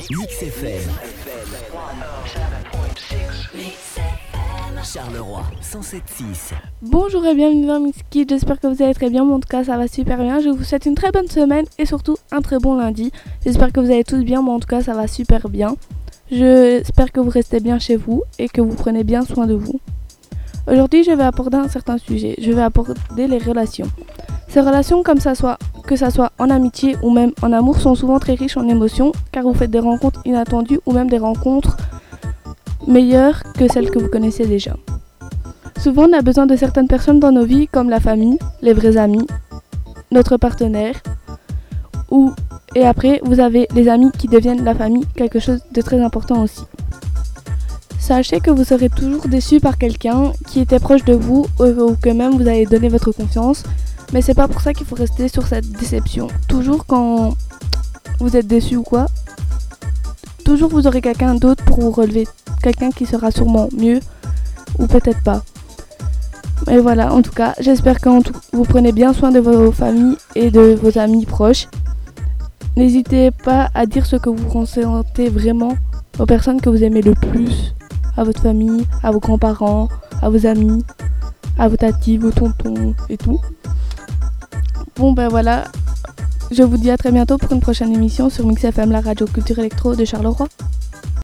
Mix FM. Charleroi 107.6. Bonjour et bienvenue dans Mix Kids, j'espère que vous allez très bien, moi en tout cas ça va super bien, je vous souhaite une très bonne semaine et surtout un très bon lundi. J'espère que vous allez tous bien, moi en tout cas ça va super bien. J'espère que vous restez bien chez vous et que vous prenez bien soin de vous. Aujourd'hui je vais aborder un certain sujet, je vais aborder les relations. Ces relations, que ça soit en amitié ou même en amour, sont souvent très riches en émotions car vous faites des rencontres inattendues ou même des rencontres meilleures que celles que vous connaissez déjà. Souvent, on a besoin de certaines personnes dans nos vies comme la famille, les vrais amis, notre partenaire et après, vous avez les amis qui deviennent la famille, quelque chose de très important aussi. Sachez que vous serez toujours déçu par quelqu'un qui était proche de vous ou que même vous avez donné votre confiance, mais c'est pas pour ça qu'il faut rester sur cette déception. Toujours quand vous êtes déçu ou quoi, toujours vous aurez quelqu'un d'autre pour vous relever, quelqu'un qui sera sûrement mieux ou peut-être pas. Et voilà, en tout cas, j'espère que vous prenez bien soin de vos familles et de vos amis proches. N'hésitez pas à dire ce que vous ressentez vraiment aux personnes que vous aimez le plus, à votre famille, à vos grands-parents, à vos amis, à vos tatis, vos tontons et tout. Bon ben voilà, je vous dis à très bientôt pour une prochaine émission sur Mix FM, la radio culture électro de Charleroi.